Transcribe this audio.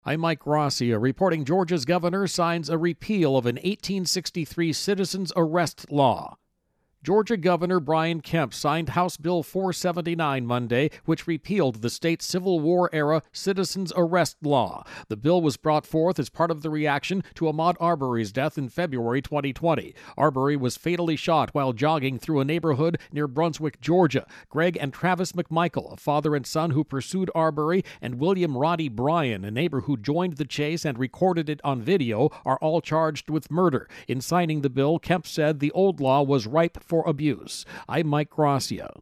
I'm Mike Gracia reporting Georgia's governor signs a repeal of an 1863 citizens arrest law. Georgia Governor Brian Kemp signed House Bill 479 Monday, which repealed the state's Civil War-era citizens arrest law. The bill was brought forth as part of the reaction to Ahmaud Arbery's death in February 2020. Arbery was fatally shot while jogging through a neighborhood near Brunswick, Georgia. Greg and Travis McMichael, a father and son who pursued Arbery, and William Roddy Bryan, a neighbor who joined the chase and recorded it on video, are all charged with murder. In signing the bill, Kemp said the old law was ripe for abuse. I'm Mike Gracia.